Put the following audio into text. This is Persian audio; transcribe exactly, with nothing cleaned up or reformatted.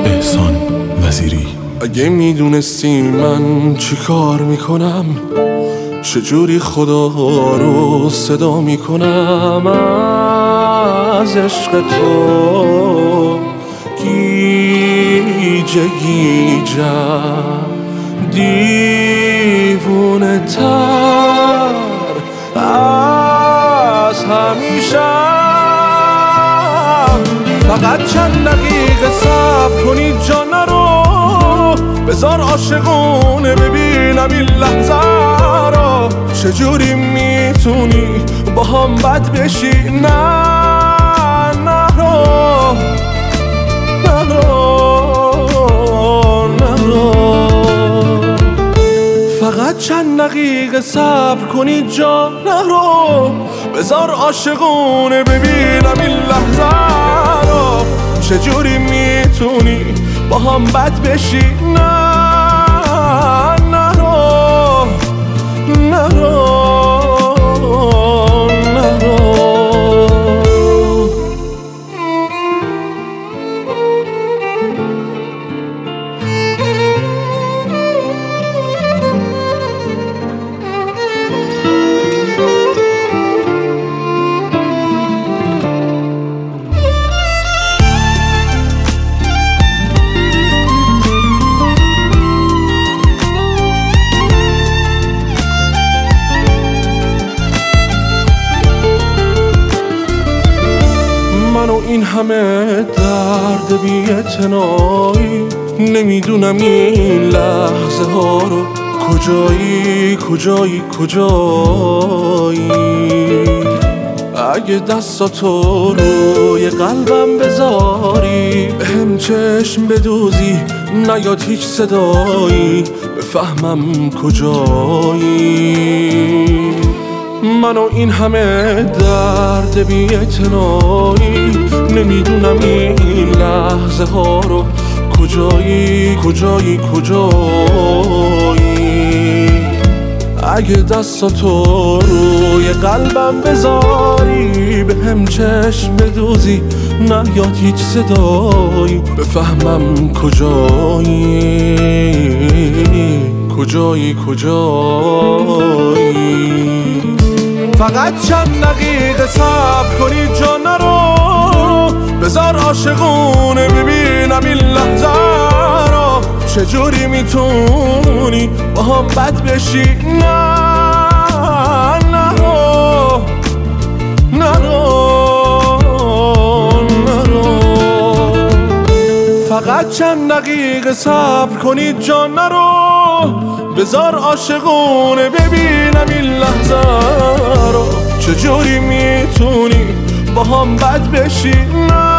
احسان وزیری. اگه میدونستی من چی کار میکنم، چجوری خدا رو صدا میکنم، از عشق تو گیجه گیجم، دیوونه تر از همیشم. فقط چند دقیقه صبر کنی جا نرو، بذار عاشقونه ببینم این لحظه رو. چجوری میتونی با هم بد بشی؟ نه نرو نرو نرو. فقط چند دقیقه صبر کنی جا نرو، بذار عاشقونه ببینم این لحظه رو. چجوری میتونی با هم بد بشی؟ نه نرو نرو منو این همه درد بی‌اعتنایی، نمیدونم این لحظه ها رو کجایی کجایی کجایی. اگه دستاتو روی قلبم بذاری، بهم چشم بدوزی، نیاد هیچ صدایی بفهمم کجایی. منو این همه درد بی‌اعتنایی، نمیدونم این لحظه ها رو کجایی کجایی کجایی. اگه دستاتو روی قلبم بذاری، بهم چشم بدوزی، نیاد هیچ صدایی بفهمم کجایی کجایی کجایی. فقط چند دقیقه صبر کنی جا نرو، بذار عاشقونه ببینم این لحظه رو. چجوری میتونی با هم بد بشی؟ نه نرو نرو نرو. فقط چند دقیقه صبر کنی جا نرو، بذار عاشقونه ببینم این لحظه رو. چجوری میتونی با هم بد بشی؟ نه